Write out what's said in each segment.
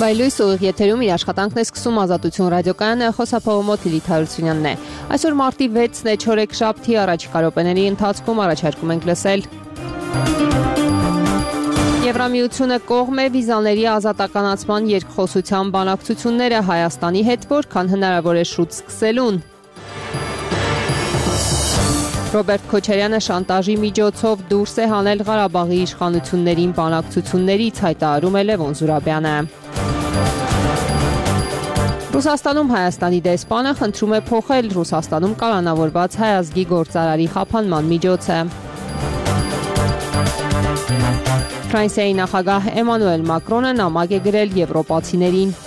Վայլույս ուղիղ եթերում իր աշխատանքն է սկսում Ազատություն ռադիոկայանը, խոսափողը մոտ Լիլիթ Հարությունյանն է։ Այսօր մարտի 6-ն է, չորեքշաբթի, առաջիկա րոպեների ընթացքում առաջարկում ենք լսել. Եվրամիությունը կողմ է վիզաների ազատականացման երկխոսության բանակցությունները Հայաստանի հետ, որքան հնարավոր է շուտ սկսելուն։ Ռոբերտ Քոչարյանը շանտաժի միջոցով դուրս է հանել Ղարաբաղի իշխանություններին բանակցություններից, հայտարարում է Լևոն Զուրաբյանը։ Ռուսաստանում Հայաստանի դեսպանը խնդրում է փոխել Ռուսաստանում կալանավորված հայ ազգի գործարարի խափանման միջոցը։ Ֆրանսիայի նախագահ Էմանուել Մակրոնը նամակ է գրել եվրոպացիներին։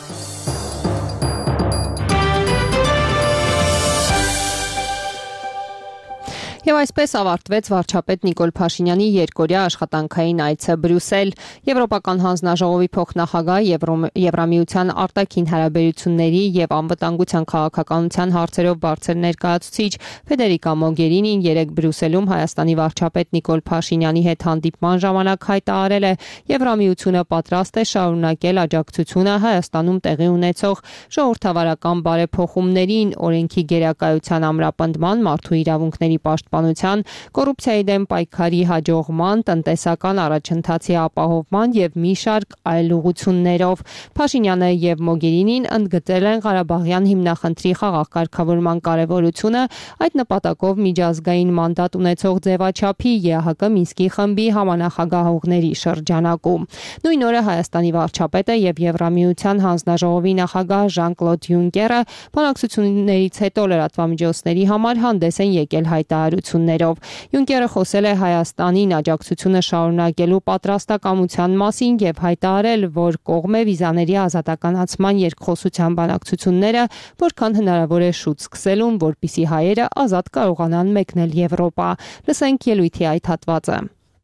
Եվ այսպես ավարտվեց վարչապետ Նիկոլ Փաշինյանի երկօրյա աշխատանքային այցը Բրյուսել։ Եվրոպական հանձնաժողովի փոխնախագահ Եվրամիության արտաքին հարաբերությունների եւ անվտանգության քաղաքականության հարցերով բարձր ներկայացուցիչ Ֆեդերիկա Մոգերինին երեկ Բրյուսելում Հայաստանի վարչապետ Նիկոլ Փաշինյանի հետ հանդիպման ժամանակ հայտարարել է, Եվրամիությունը պատրաստ է շարունակել աջակցությունը Հայաստանում տեղի ունեցող ժողովրդավարական բարեփոխումներին, օրենքի գերակայության ամրապնդման, մարդու իրավունքների պաշտպանության, կոռուպցիայի դեմ պայքարի հաջողման, տնտեսական առաջընթացի ապահովման եւ մի շարք այլ ուղղություններով։ Փաշինյանը եւ Մոգերինին ընդգծել են Ղարաբաղյան հիմնախնդրի խաղաղ կարգավորման կարեւորությունը, այդ նպատակով միջազգային մանդատ ունեցող ձևաչափի ԵԱՀԿ Մինսկի խմբի համանախագահողների շրջանակում։ Նույն օրը Հայաստանի վարչապետը եւ Եվրամիության հանձնաժողովի նախագահ Ժան-Կլոդ Յունկերը բանակցություններից հետո լրատվամիջոցների համար հանդես են եկել հայտարարություններով։ Յունկերը խոսել է Հայաստանին աջակցությունը շարունակելու պատրաստակամության մասին եւ հայտարարել, որ կողմ է վիզաների ազատականացման երկխոսության բանակցությունները, որքան հնարավոր է շուտ սկսելուն, որպեսզի հայերը ազատ կարողանան մեկնել Եվրոպա։ Լսենք ելույթի այդ հատվածը։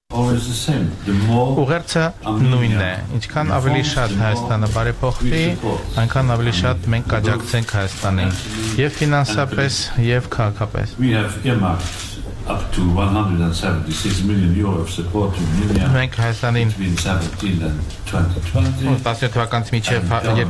Ուղերձը նույնն է, ինչքան ավելի շատ Հայաստանը բարեփոխվի, այնքան ավելի շատ մենք կաջակցենք Հայաստանին, եւ ֆինանսապես, եւ քաղաքապես։ Up to 176 million euro of support to Milia between 17 and 2020. 17 թվականից մինչև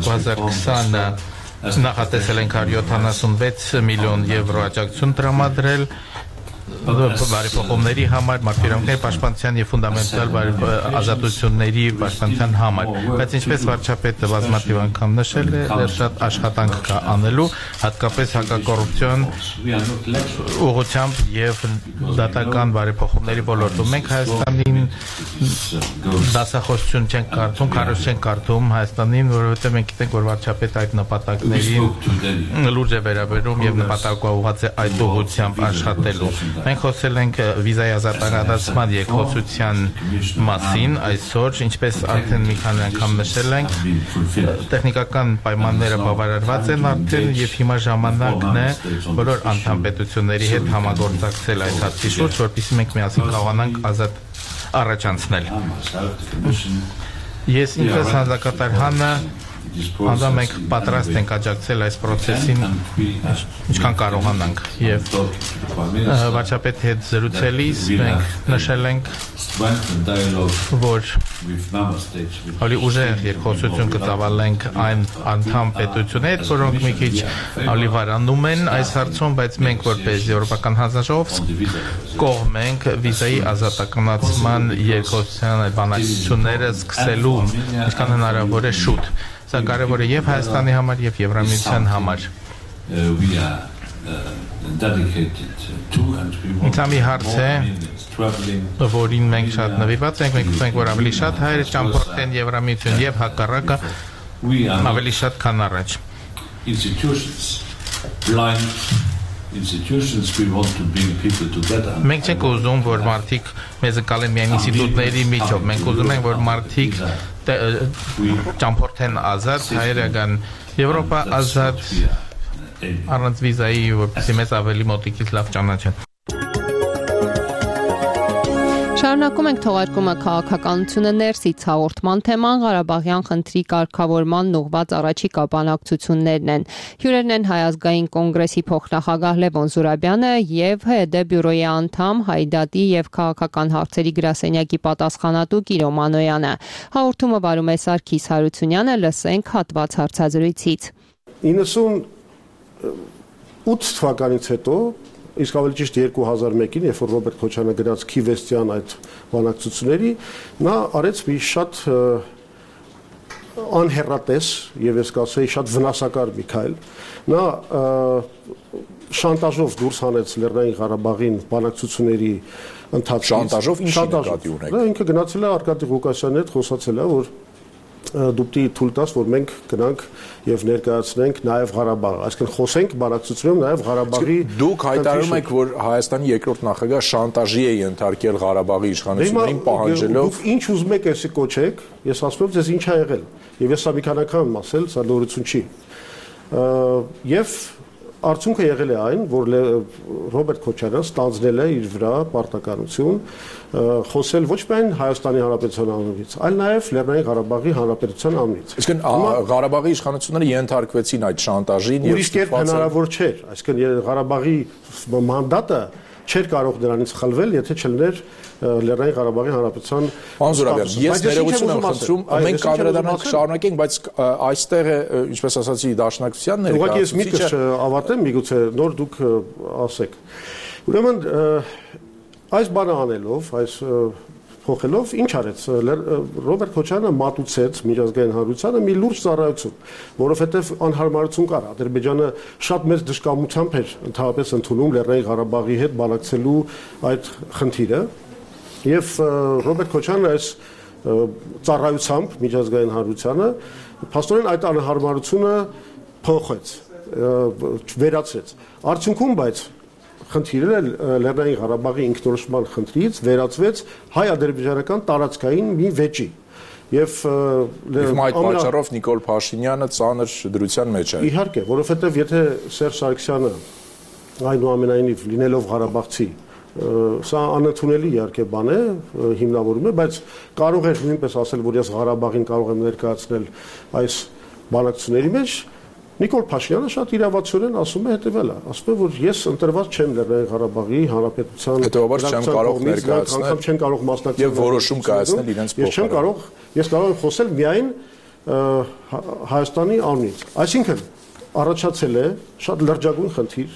2020 նախատեսել ենք 176 միլիոն եվրո աջակցություն տրամադրել բարեփոխումների համար, մարդու պաշտպանության եւ ֆունդամենտալ ազատությունների պաշտպանության համար, բայց ինչպես վարչապետը բազմաթիվ անգամ նշել է, դեռ շատ աշխատանք կա անելու, հատկապես հակակոռուպցիոն ուղղությամբ եւ դատական բարեփոխումների ոլորտում։ Մենք Հայաստանին դասախոսություն չենք կարդում, քարոզ չենք կարդում Հայաստանին, որովհետեւ մենք գիտենք, որ վարչապետը այդ նպատակներին լուրջ է վերաբերում եւ նպատակաուղղված է այդ ուղղությամբ աշխատելու։ Մենք խոսել ենք վիզայի ազատականացման երկխոսության մասին այսօր, ինչպես արդեն մի քանի անգամ նշել ենք, տեխնիկական պայմանները բավարարված են արդեն եւ հիմա ժամանակն է բոլոր անդամ պետությունների հետ համագործակցել այս հարցի շուրջ, որպեսզի մենք միասին կարողանանք ազատ առաջանցնել։ Ես ինքս հանձնակատար Հաննը Անդամ մենք պատրաստ ենք աջակցել այս պրոցեսին ինչքան կարողանանք եւ վարչապետի հետ զրուցելիս մենք նշել ենք, որ ավելի ուժեղ երկխոսություն կծավալենք այն անդամ պետությունների հետ, որոնք մի քիչ ավելի վարանում են այս հարցում, բայց մենք որպես Եվրոպական հանձնաժողով կողմ ենք վիզայի ազատականացման երկխոսության բանակցությունները սկսելու ինչքան հնարավոր է շուտ։ Սա կարևոր է եւ Հայաստանի համար եւ Եվրամիության համար։ Ինձամի հարց է, որին մենք շատ նվիրված ենք, մենք ուզում ենք, որ ավելի շատ հայեր ճամփորդեն Եվրամիություն եւ հակառակը ավելի շատ քան առաջ։ Մենք չենք ուզում, որ մարդիկ մեզ կալեն միայն ինստիտուտների միջով, մենք ուզում ենք, որ մարդիկ ճամփորդեն ազատ, հայերը գան Եվրոպա ազատ, առանց վիզայի, որպեսզի մեզ ավելի մոտիկից լավ ճանաչեն։ Շարունակում ենք թողարկումը քաղաքականությունը ներսից հաղորդման թեման Ղարաբաղյան խնդրի կարգավորման ուղղված առաջիկա բանակցություններն են։ Հյուրերն են Հայ ազգային կոնգրեսի փոխնախագահ Լևոն Զուրաբյանը եւ ՀԴ բյուրոյի անդամ Հայդատի եւ քաղաքական հարցերի գրասենյակի պատասխանատու Կիրո Մանոյանը։ Հաղորդումը վարում է Սարգիս Հարությունյանը, լսենք հատված հարցազրույցից։ 98 թվականից հետո իսկ ավելի ճիշտ 2001-ին, երբ որ Ռոբերտ Քոչարյանը գնաց Քիվեստյան այդ բանակցությունների, նա արեց մի շատ անհեռատես եւ ես կասեի շատ վնասակար մի քայլ։ Նա շանտաժով դուրս հանեց Լեռնային Ղարաբաղին բանակցությունների ընթացքից։ Շանտաժով ինչ նկատի ունեք։ Նա ինքը գնացել է Արկադի Ղուկասյանի հետ, խոսացել է, որ դու պիտի թույլ տաս, որ մենք գնանք եւ ներկայացնենք նաեւ Ղարաբաղը, այսինքն խոսենք բանակցությունում նաեւ Ղարաբաղի։ Դուք հայտարարում եք, որ Հայաստանի երկրորդ նախագահ շանտաժի է ենթարկել Ղարաբաղի իշխանություններին պահանջելով։ Դուք ինչ ուզում եք էսի կոչեք, ես ասում եմ, ձեզ ինչ ա եղել։ Եվ ես սա մի քանի անգամ եմ ասել, սա լորություն չի։ Եվ արդյունքը եղել է այն, որ Ռոբերտ Քոչարյանը ստանձնել է իր վրա պարտականություն խոսել ոչ միայն Հայաստանի Հանրապետության անունից, այլ նաև Լեռնային Ղարաբաղի Հանրապետության անունից։ Այսինքն Ղարաբաղի իշխանությունները ենթարկվեցին այդ շանտաժին եւ ուրիշ կերպ հնարավոր չէր, այսինքն Ղարաբաղի մանդատը չէր կարող դրանից խլվել, եթե չլներ Լեռնային Ղարաբաղի Հանրապետության։ Պարոն Զուրաբյան, ես ներողություն եմ խնդրում, մենք կադրադառնանք շարունակենք, բայց այստեղ է, ինչպես ասացի, դաշնակցության ներկայացուցիչը։ Ուղղակի ես միտքս ավարտեմ, միգուցե նոր դուք ասեք։ Ուրեմն այս բանը անելով, այս փոխելով, ինչ արեց Ռոբերտ Քոչարյանը մատուցեց միջազգային հանրությանը մի լուրջ ծառայություն, որովհետև անհարմարություն կար։ Ադրբեջանը շատ մեծ դժկամությամբ էր ընդհանրապես ընդունում Լեռնային Ղարաբաղի հետ բանակցելու այդ խնդիրը, եւ Ռոբերտ Քոչարյանը այս ծառայությամբ միջազգային հանրությանը փաստորեն այդ անհարմարությունը փոխեց, վերացրեց։ Արդյունքում բայց խնդիրը Լեռնային Ղարաբաղի ինքնորոշման խնդրից վերածվեց հայ-ադրբեջանական տարածքային մի վեճի։ Եվ այդ պատճառով Նիկոլ Փաշինյանը ծանր դրության մեջ է։ Իհարկե, որովհետև եթե Սերժ Սարգսյանը այնուամենայնիվ լինելով Ղարաբաղցի, սա անընդունելի իհարկե բան է, հիմնավորում է, բայց կարող էր նույնպես ասել, որ ես Ղարաբաղին կարող եմ ներկայացնել այս բանակցությունների մեջ, Նիկոլ Փաշինյանը շատ իրավացիորեն ասում է հետևյալը, ասում է, որ ես ընտրված չեմ Լեռնային Ղարաբաղի Հանրապետության, հետևաբար չեմ կարող ներկայացնել, անգամ չեմ կարող մասնակցել եւ որոշում կայացնել իրենց փոխարեն։ Ես կարող եմ խոսել միայն Հայաստանի անունից։ Այսինքն առաջացել է շատ լրջագույն խնդիր,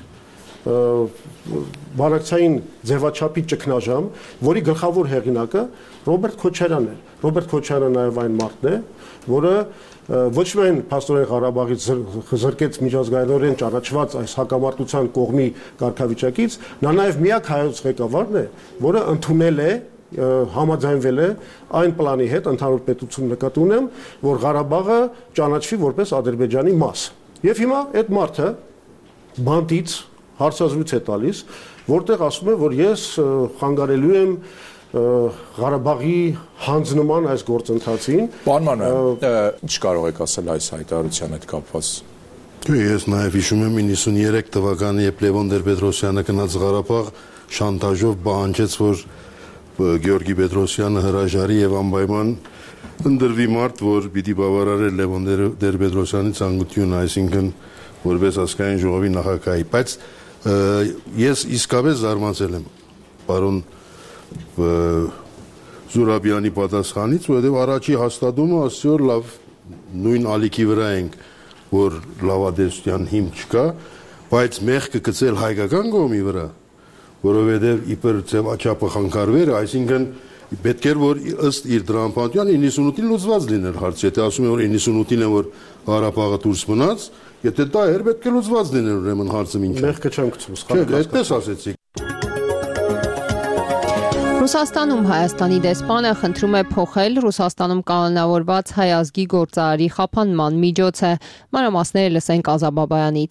բանակցային ձևաչափի ճգնաժամ, որի գլխավոր հեղինակը Ռոբերտ Քոչարյանն է։ Ռոբերտ Քոչարյանը նաեւ այն մարդն է, որը ոչ միայն փաստորեն Ղարաբաղից զրկեց միջազգայինորեն ճանաչված այս հակամարտության կողմի կարգավիճակից, նա նաև միակ հայոց ղեկավարն է, որը ընդունել է, համաձայնվել է այն պլանի հետ, ընդհանուր պետություն նկատի ունեմ, որ Ղարաբաղը ճանաչվի որպես Ադրբեջանի մաս։ Եվ հիմա այդ մարդը բանտից հարցազրույց է տալիս, որտեղ ասում է, որ ես խանգարելու եմ Ղարաբաղի հանձնման այս գործընթացին։ Պարոն Մանոյան, ինչ կարող եք ասել այս հայտարարության հետ կապված։ Ես նաև հիշում եմ 93 թվականը, երբ Լևոն Տեր-Պետրոսյանը գնաց Ղարաբաղ, շանտաժով պահանջեց, որ Գեորգի Պետրոսյանը հրաժարի եւ անպայման ընդրվի մարդ, որ պիտի բավարարեր Լևոն Տեր-Պետրոսյանի ցանկությունը, այսինքն որպես ազգային ժողովի նախագահի, բայց ես իսկապես զարմացել եմ պարոն Զուրաբյանի պատասխանից, որովհետև առաջի հաստատումը ասի որ լավ նույն ալիքի վրա ենք, որ լավադեսության հիմք չկա, բայց մեղքը գցել հայկական կողմի վրա, որովհետև իբր ձևաչափը խանգարվեր, այսինքն պետք էր որ ըստ իր դրամապատյան 98-ին լուծված լիներ հարցը, եթե ասում են որ 98-ին է որ Ղարաբաղը դուրս մնաց, եթե դա էր պետք է լուծված լիներ ուրեմն հարցը մինչև։ Մեղքը չեմ գցում, սխալ։ Այդպես ասեցիք։ Ռուսաստանում Հայաստանի դեսպանը խնդրում է փոխել Ռուսաստանում կանոնավորված հայ ազգի գործարարի խափանման միջոցը։ Մանրամասները լսենք Ազա Բաբայանից։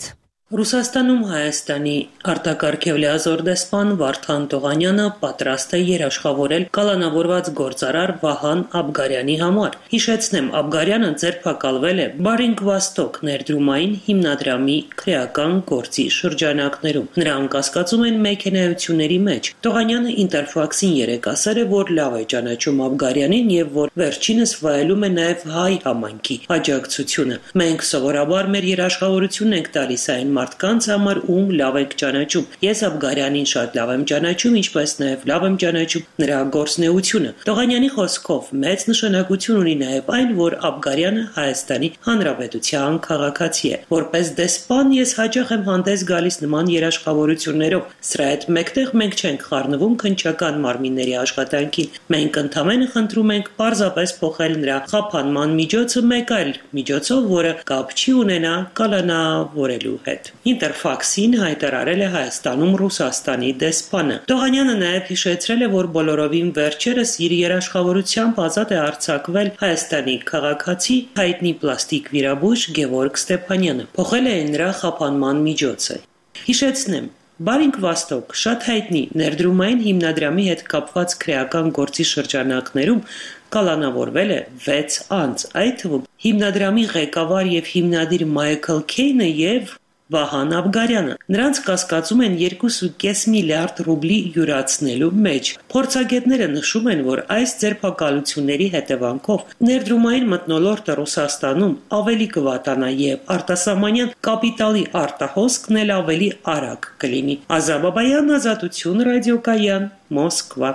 Ռուսաստանում Հայաստանի արտակարգև լիազոր դեսպան Վարդան Տողանյանը պատրաստ է երաշխավորել կալանավորված գործարար Վահան Աբգարյանի համար։ Հիշեցնեմ, Աբգարյանը ձերբակալվել է Բարինգ Վաստոկ ներդրումային հիմնադրամի քրեական գործի շրջանակներում։ Նրան կասկածում են մեքենայությունների մեջ։ Տողանյանը Ինտերֆաքսին երեկ ասել է, որ լավ է ճանաչում Աբգարյանին եւ որ վերջինս վայելում է նաեւ հայ համայնքի աջակցությունը։ Մենք սովորաբար մեր երաշխավորությունն ենք տալիս այն մարդկանց համար, ում լավ եք ճանաչում։ Ես Աբգարյանին շատ լավ եմ ճանաչում, ինչպես նաև լավ եմ ճանաչում նրա գործունեությունը։ Տողանյանի խոսքով մեծ նշանակություն ունի նաև այն, որ Աբգարյանը Հայաստանի Հանրապետության քաղաքացի է։ Որպես դեսպան ես հաճախ եմ հանդես գալիս նման երաշխավորություններով։ Սրա հետ մեկտեղ մենք չենք խառնվում քննչական մարմինների աշխատանքին։ Մենք ընդհանրապես խնդրում ենք պարզապես փոխել նրա խափանման միջոցը մեկ այլ միջոցով, որը կապ չի ունենա կալանավորելու հետ։ Ինտերֆաքսին հայտարարել է Հայաստանում Ռուսաստանի դեսպանը։ Տողանյանը նաև հիշեցրել է, որ բոլորովին վերջերս իր երաշխավորությամբ ազատ է արձակվել Հայաստանի քաղաքացի հայտնի պլաստիկ վիրաբույժ Գևորգ Ստեփանյանը։ Փոխել է նրա խափանման միջոցը։ Հիշեցնեմ, Բարինգ Վաստոկ շատ հայտնի ներդրումային հիմնադրամի հետ կապված քրեական գործի շրջանակներում կալանավորվել է 6 անձ, այդ թվում հիմնադրամի ղեկավար եւ հիմնադիր Մայքլ Քեյնը եւ Վահան Աբգարյանը։ Նրանց կասկածում են 2.5 միլիարդ ռուբլի յուրացնելու մեջ։ Փորձագետները նշում են, որ այս ձերբակալությունների հետևանքով ներդրումային մթնոլորտը Ռուսաստանում ավելի կվատանա եւ արտասահմանյան կապիտալի արտահոսքն էլ ավելի արագ կլինի։ Ազաբաբայան, Ազատություն, ռադիոկայան, Մոսկվա։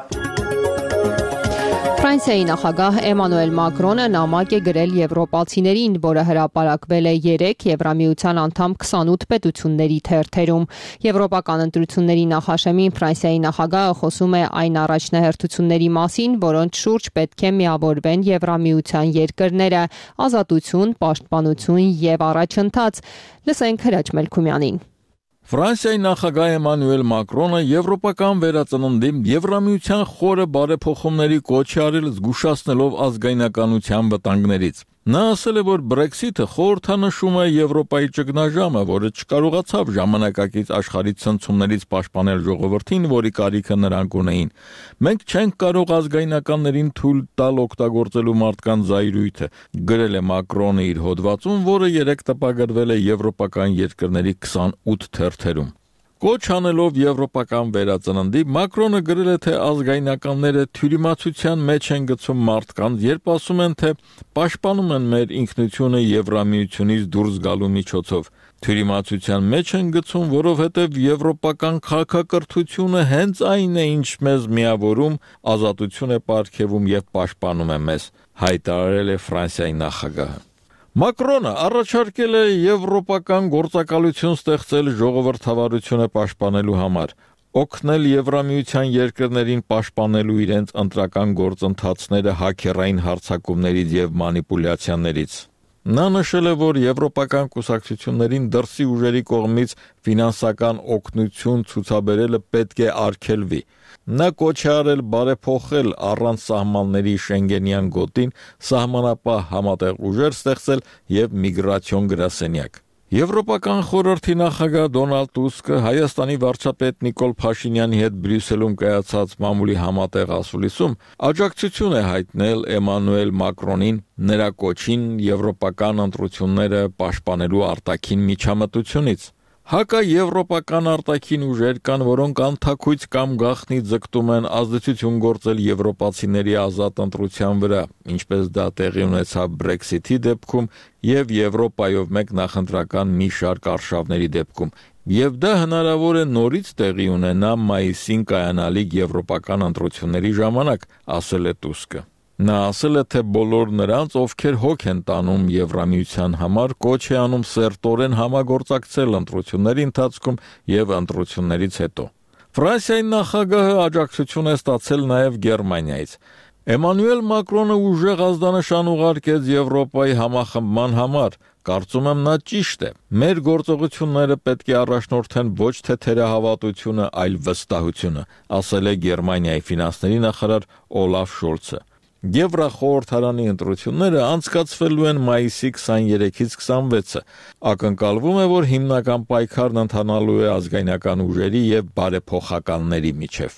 Ֆրանսիայի նախագահ Էմանուել Մակրոնը նամակ է գրել եվրոպացիներին, որը հրապարակվել է 3 Եվրամիության անդամ 28 պետությունների թերթերում։ Եվրոպական ընտրությունների նախաշեմին Ֆրանսիայի նախագահը խոսում է այն առաջնահերթությունների մասին, որոնց շուրջ պետք է միավորվեն Եվրամիության երկրները՝ ազատություն, պաշտպանություն եւ առաջընթաց։ Լսենք Հրաչ Մելքումյանին։ Ֆրանսիայի նախագահ Էմանուել Մակրոնը եվրոպական վերածննդի Եվրամիության խորը բարեփոխումների կոչ է արել զգուշացնելով ազգայնականության վտանգներից։ Նա ասել է, որ Brexit-ը խորհրդանշում է Եվրոպայի ճգնաժամը, որը չկարողացավ ժամանակակից աշխարհի ցնցումներից պաշտպանել ժողովրդին, որի կարիքը նրանք ունեին։ Մենք չենք կարող ազգայնականներին թույլ տալ օգտագործելու մարդկանց զայրույթը, գրել է Մակրոնը իր հոդվածում, որը երեկ տպագրվել է եվրոպական երկրների 28 թերթերում։ Կոչ անելով եվրոպական վերածննդի, Մակրոնը գրել է, թե ազգայնականները թյուրիմացության մեջ են գցում մարդկանց, երբ ասում են, թե պաշտպանում են մեր ինքնությունը Եվրամիությունից դուրս գալու միջոցով։ Թյուրիմացության մեջ են գցում, որովհետև եվրոպական քաղաքակրթությունը հենց այն է, ինչ մեզ միավորում, ազատություն է պարգևում եւ պաշտպանում է մեզ, հայտարարել է Ֆրանսիայի նախագահը։ Մակրոնը առաջարկել է եվրոպական գործակալություն ստեղծել ժողովրդավարությունը պաշտպանելու համար, օգնել Եվրամիության երկրներին պաշտպանելու իրենց ընտրական գործընթացները հաքերային հարձակումներից եւ մանիպուլյացիաներից։ Նա նշել է, որ եվրոպական կուսակցություններին դրսի ուժերի կողմից ֆինանսական օգնություն ցուցաբերելը պետք է արգելվի։ Նա կոչ է արել բարեփոխել առանց սահմանների Շենգենյան գոտին, սահմանապահ համատեղ ուժեր ստեղծել եւ միգրացիոն գրասենյակ։ Եվրոպական խորհրդի նախագահ Դոնալդ Տուսկը Հայաստանի վարչապետ Նիկոլ Փաշինյանի հետ Բրյուսելում կայացած մամուլի համատեղ ասուլիսում աջակցություն է հայտնել Էմանուել Մակրոնին նրա կոչին եվրոպական ընտրությունները պաշտպանելու արտաքին միջամտությունից։ Հակաեվրոպական արտաքին ուժեր կան, որոնք անթաքույց կամ գաղտնի ձգտում են ազդեցություն գործել եվրոպացիների ազատ ընտրության վրա, ինչպես դա տեղի ունեցավ Brexit-ի դեպքում եւ Եվրոպայով մեկ նախընտրական մի շարք արշավների դեպքում։ Եվ դա հնարավոր է նորից տեղի ունենա մայիսին կայանալիք եվրոպական ընտրությունների ժամանակ, ասել է Տուսկը։ Նա ասել է, թե բոլոր նրանց, ովքեր հոգ են տանում Եվրամիության համար, կոչ է անում սերտորեն համագործակցել ընտրությունների ընթացքում եւ ընտրություններից հետո։ Ֆրանսիայի նախագահը աջակցություն է ստացել նաեւ Գերմանիայից։ Էմանուել Մակրոնը ուժեղ ազդանշան ուղարկեց Եվրոպայի համախմբման համար։ Կարծում եմ նա ճիշտ է։ Մեր գործողությունները պետք է առաջնորդեն ոչ թե թերահավատությունը, այլ վստահությունը, ասել է Գերմանիայի ֆինանսների նախարար Օլաֆ Շոլցը։ Եվրախորհրդարանի ընտրությունները անցկացվելու են մայիսի 23-ից 26-ը։ Ակնկալվում է, որ հիմնական պայքարն ընթանալու է ազգայնական ուժերի եւ բարեփոխականների միջև։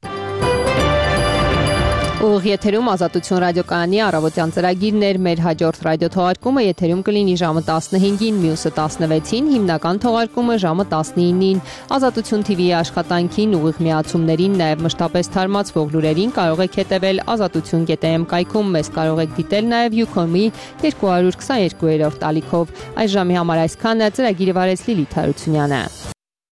Ուղիղ եթերում Ազատություն ռադիոկայանի առավոտյան ծրագիրներ, մեր հաջորդ ռադիոթողարկումը եթերում կլինի ժամը 15-ին, մյուսը 16-ին, հիմնական թողարկումը ժամը 19-ին։ Ազատություն TV-ի աշխատանքին, ուղիղ միացումներին, նաև մշտապես թարմացվող լուրերին կարող եք հետևել azatutun.am կայքում, մեզ կարող եք դիտել նաև Ucom-ի 222-րդ ալիքով։ Այս ժամի համար այսքանը, ծրագիրը վարեց Լիլիթ Հարությունյանը։